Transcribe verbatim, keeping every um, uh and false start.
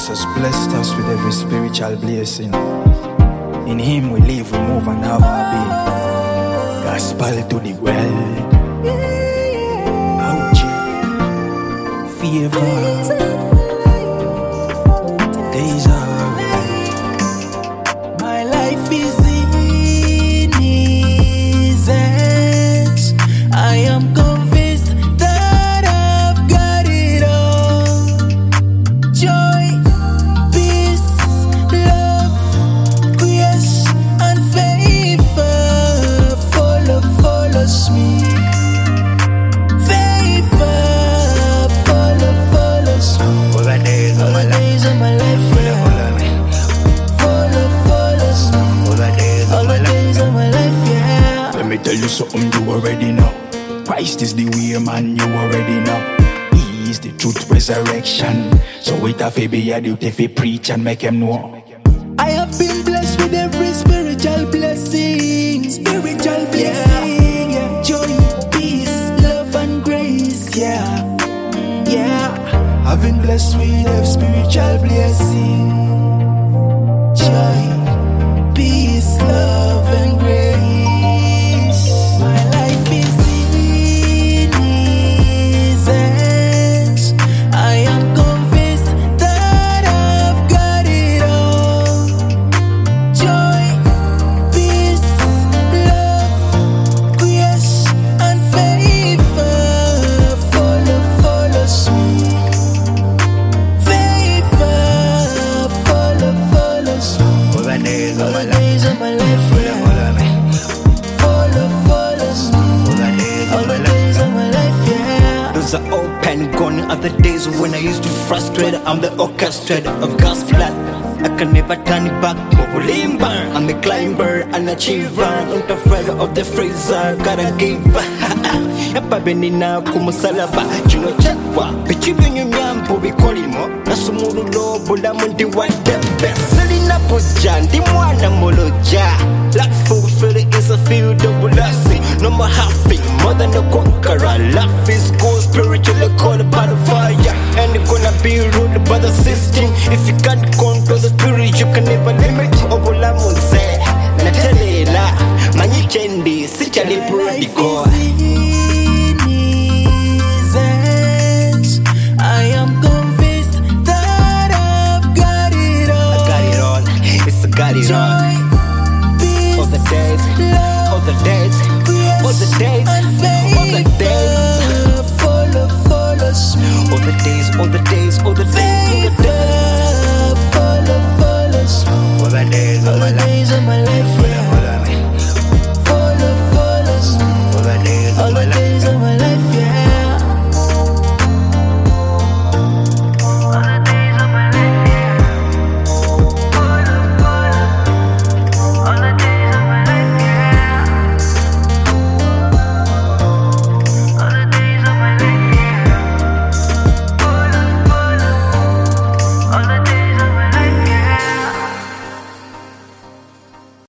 Jesus blessed us with every spiritual blessing. In Him we live, we move, and have our being. Gospel to the world. Ouch. Favor. Days are right. My life is in His hands. I am convinced that I've got it all. Joy, peace, love, grace, and favor follow, follows me. Favor follow, follows me. All the days of All my the life, days of my life, follow, yeah. follow me. Follow, follows me. All the days All of my the life. days of my life, yeah. Let me tell you something you already know. Christ is the way, man, you already know. He is the truth, resurrection. So it have to be a duty if preach and make him know. I have been blessed with every spiritual blessing. Spiritual blessing, yeah. Joy, peace, love, and grace, yeah. Yeah. I've been blessed with every spiritual blessing. Joy, peace, love, and grace. My life is in His hands. I am convinced that I've got it all. Joy, peace, love, grace, and favor follow, follows me. Favor follow, follows me. All the days All of my the life, days of my life, follow, yeah. follow me. Follow, follows me. All the days All of the my life. days of my life, yeah. Those are open, gone are the days when I used to frustrate. I'm the orchestrator of God's plan. I can never turn it back. Limber, I'm a climber, an achiever. Not afraid of the freezer, gotta give. Yapa benina kumusalaba, chino chakwa. Bichibi nyampo bikolimo. Nasumuru lobo la mundi wa the best. Selina puja, ndi mwana moloja. Life fulfilling is a field of blessing. No more happy, more than a conqueror. Life is good, spiritually called by the fire. And it's gonna be ruled by the system. If you can't control the spirit, you can never limit. Obula munze, natelela, manyi chendi, sichali prodigal. I am convinced that I've got it all. I got it all, it's a got it all. Joy, peace, All the days, all the days, all the days, all the days, favor follow, follows me. all the days, all the days, all the days, all the days, Favor follow, follows me. all the days of my life.